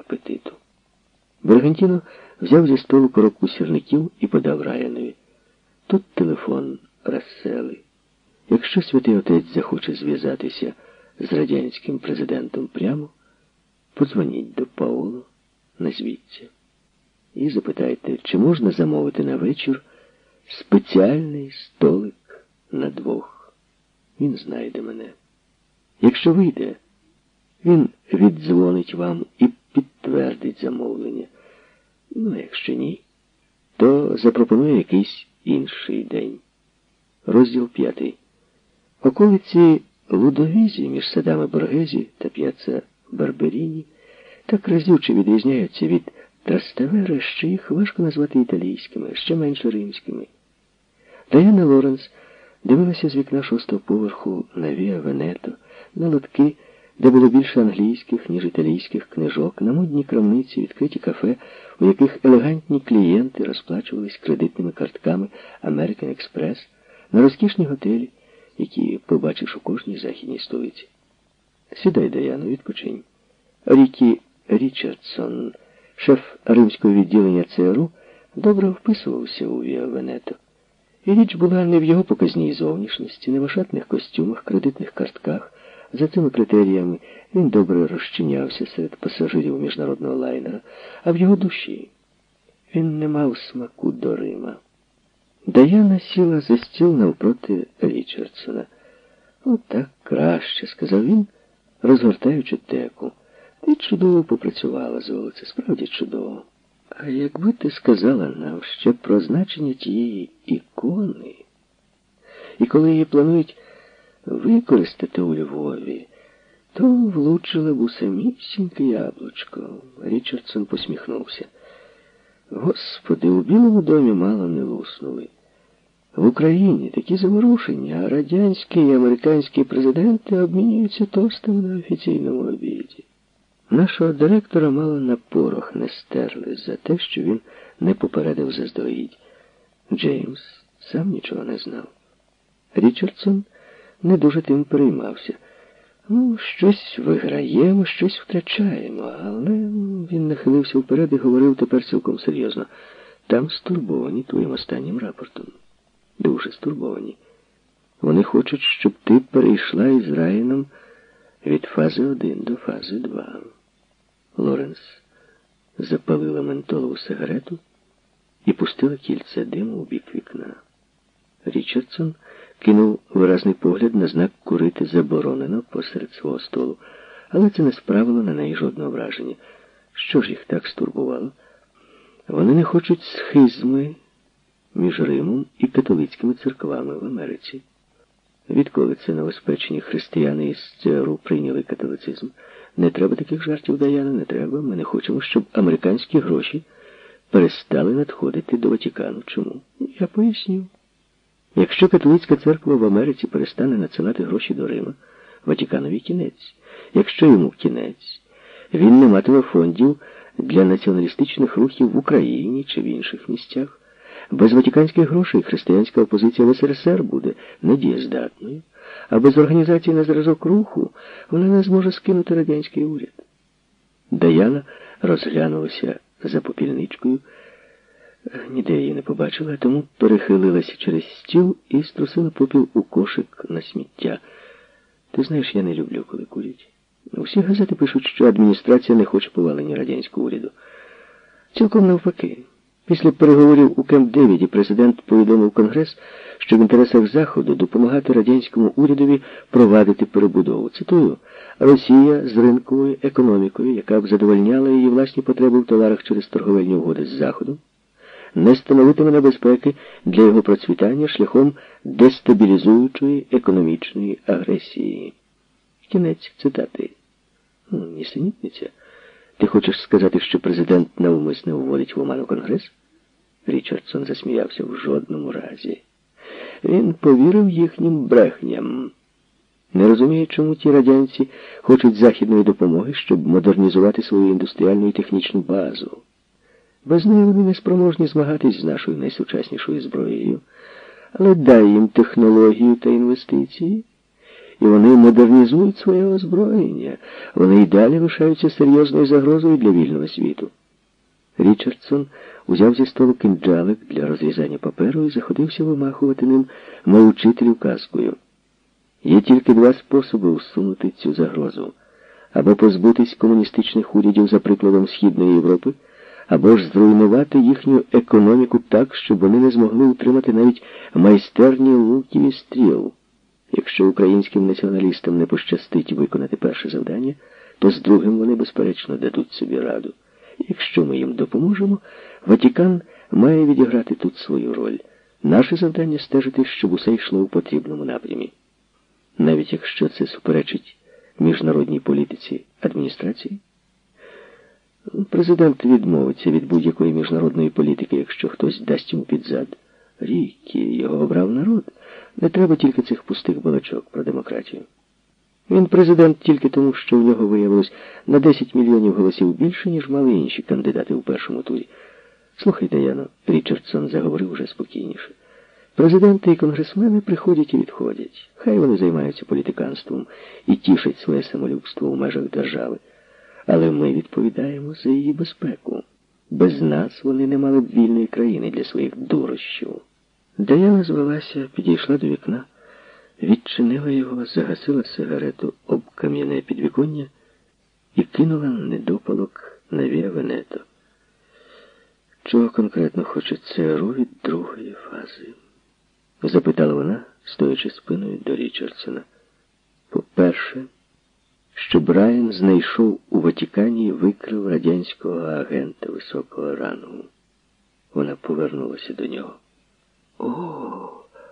апетиту. Бригантіно взяв зі столу коробку сірників і подав Райанові. Тут телефон Рассели. Якщо святий отець захоче зв'язатися з радянським президентом прямо, подзвоніть до Пауло, назвіться. І запитайте, чи можна замовити на вечір спеціальний столик на 2. Він знайде мене. Якщо вийде, він віддзвонить вам і підтвердить замовлення. Ну, якщо ні, то запропонує якийсь інший день. Розділ 5. Околиці Лудовізі між садами Боргезі та п'яцца Барберіні так разюче відрізняються від Траставери, що їх важко назвати італійськими, ще менше римськими. Даяна Лоренс дивилася з вікна 6-го поверху на Віа Венето, на лотки, де було більше англійських, ніж італійських книжок, на модні крамниці, відкриті кафе, у яких елегантні клієнти розплачувались кредитними картками American Express, на розкішні готелі, які побачиш у кожній західній столиці. Сідай, Даяно, відпочинь. Рікі Річардсон, шеф римського відділення ЦРУ, добре вписувався у Віа Венето. І річ була не в його показній зовнішності, не в ошатних костюмах, кредитних картках. За цими критеріями він добре розчинявся серед пасажирів міжнародного лайнера, а в його душі він не мав смаку до Рима. Даяна сіла за стіл навпроти Річардсона. «Отак краще», — сказав він, розгортаючи теку. «Ти чудово попрацювала, золоце, справді чудово. А якби ти сказала нам ще про значення тієї ікони, і коли її планують використати у Львові, то влучила б у самісіньке яблучко». Річардсон посміхнувся. «Господи, у Білому домі мало не луснули. В Україні такі заворушення, а радянські і американські президенти обмінюються тостами на офіційному обіді. Нашого директора мало на порох не стерли за те, що він не попередив заздалегідь. Джеймс сам нічого не знав. Річардсон не дуже тим переймався. Ну, щось виграємо, щось втрачаємо, але він нахилився вперед і говорив тепер цілком серйозно. Там стурбовані твоїм останнім рапортом. Дуже стурбовані. Вони хочуть, щоб ти перейшла із Райаном від фази 1 до фази 2. Лоренс запалила ментолову сигарету і пустила кільце диму у бік вікна. Річардсон кинув виразний погляд на знак «Курити заборонено» посеред свого столу, але це не справило на неї жодного враження. Що ж їх так стурбувало? Вони не хочуть схизми між Римом і католицькими церквами в Америці. Відколи це новоспечені християни із ЦРУ прийняли католицизм? Не треба таких жартів, Даяна, не треба. Ми не хочемо, щоб американські гроші перестали надходити до Ватикану. Чому? Я поясню. Якщо католицька церква в Америці перестане надсилати гроші до Рима, Ватиканові кінець. Якщо йому кінець, він не матиме фондів для націоналістичних рухів в Україні чи в інших місцях. Без ватиканських грошей християнська опозиція в СРСР буде недієздатною, а без організації на зразок руху вона не зможе скинути радянський уряд. Даяна розглянулася за попільничкою, ніде її не побачила, тому перехилилася через стіл і струсила попіл у кошик на сміття. Ти знаєш, я не люблю, коли курять. Усі газети пишуть, що адміністрація не хоче повалення радянського уряду. Цілком навпаки. Після переговорів у Кемп-Девіді президент повідомив Конгрес, що в інтересах Заходу допомагати радянському урядові провадити перебудову. Цитую, «Росія з ринковою економікою, яка б задовольняла її власні потреби в товарах через торговельні угоди з Заходом, не становитиме небезпеки для його процвітання шляхом дестабілізуючої економічної агресії». Кінець цитати. Нісенітниця. Ти хочеш сказати, що президент навмисне вводить в оману Конгрес? Річардсон засміявся. В жодному разі. Він повірив їхнім брехням. Не розуміє, чому ті радянці хочуть західної допомоги, щоб модернізувати свою індустріальну і технічну базу. Без неї вони не спроможні змагатись з нашою найсучаснішою зброєю. Але дай їм технологію та інвестиції, і вони модернізують своє озброєння. Вони й далі лишаються серйозною загрозою для вільного світу. Річардсон узяв зі столу кинджалик для розрізання паперу і заходився вимахувати ним, мов учитель указкою. Є тільки два способи усунути цю загрозу. Або позбутись комуністичних урядів за прикладом Східної Європи, або ж зруйнувати їхню економіку так, щоб вони не змогли утримати навіть майстерні луків і стріл. Якщо українським націоналістам не пощастить виконати перше завдання, то з другим вони, безперечно, дадуть собі раду. Якщо ми їм допоможемо, Ватикан має відіграти тут свою роль. Наше завдання – стежити, щоб усе йшло у потрібному напрямі. Навіть якщо це суперечить міжнародній політиці адміністрації? Президент відмовиться від будь-якої міжнародної політики, якщо хтось дасть йому під зад. Рікі, його обрав народ. Не треба тільки цих пустих балачок про демократію. Він президент тільки тому, що в нього виявилось на 10 мільйонів голосів більше, ніж мали інші кандидати у першому турі. Слухай, Даяно, Річардсон заговорив уже спокійніше. Президенти і конгресмени приходять і відходять. Хай вони займаються політиканством і тішать своє самолюбство у межах держави. Але ми відповідаємо за її безпеку. Без нас вони не мали б вільної країни для своїх дурощів. Даяна звелася, підійшла до вікна, відчинила його, загасила сигарету об кам'яне підвіконня і кинула недопалок на Віа Венето. Чого конкретно хоче ЦРУ від другої фази? Запитала вона, стоячи спиною до Річардсона. По-перше, щоб Райан знайшов у Ватикані і викрив радянського агента високого рангу. Вона повернулася до нього. О,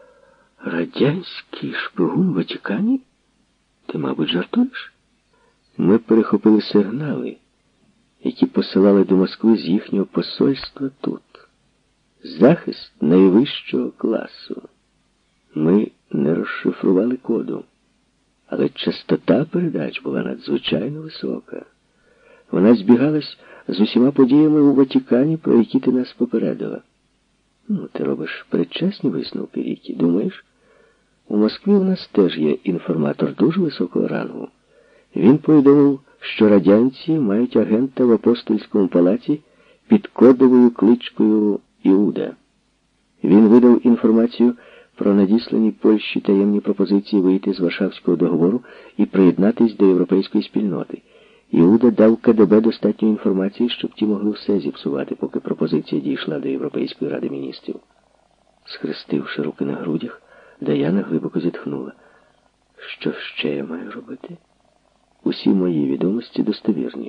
радянський шпигун в Ватикані? Ти, мабуть, жартуєш? Ми перехопили сигнали, які посилали до Москви з їхнього посольства тут. Захист найвищого класу. Ми не розшифрували коду, але частота передач була надзвичайно висока. Вона збігалась з усіма подіями у Ватикані, про які ти нас попередила. Ти робиш передчасні висновки, Рікі, думаєш? У Москві у нас теж є інформатор дуже високого рангу. Він повідомив, що радянці мають агента в апостольському палаці під кодовою кличкою Іуда. Він видав інформацію про надіслані Польщі таємні пропозиції вийти з Варшавського договору і приєднатись до європейської спільноти. Іуда дав КДБ достатньо інформації, щоб ті могли все зіпсувати, поки пропозиція дійшла до Європейської ради міністрів. Схрестивши руки на грудях, Даяна глибоко зітхнула. Що ще я маю робити? Усі мої відомості достовірні.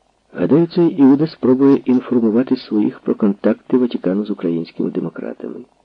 Гадаю, цей Іуда спробує інформувати своїх про контакти Ватикану з українськими демократами.